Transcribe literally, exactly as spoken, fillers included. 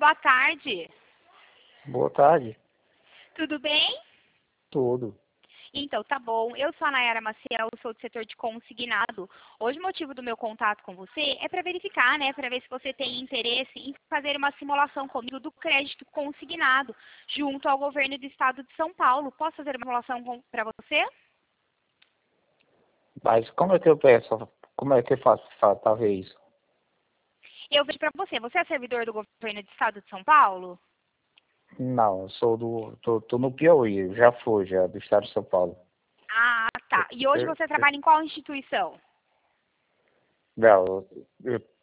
boa tarde. Boa tarde. Tudo bem? Tudo. Então, tá bom. Eu sou a Nayara Maciel, sou do setor de consignado. Hoje o motivo do meu contato com você é para verificar, né, para ver se você tem interesse em fazer uma simulação comigo do crédito consignado junto ao governo do estado de São Paulo. Posso fazer uma simulação para você? Mas como é que eu peço? Como é que eu faço para ver isso? Eu vejo para você. Você é servidor do governo do estado de São Paulo? Não, eu sou do. Tô, tô no Piauí, já fui, já, do estado de São Paulo. Ah, tá. E hoje Eu, você eu, trabalha em qual instituição? não, eu,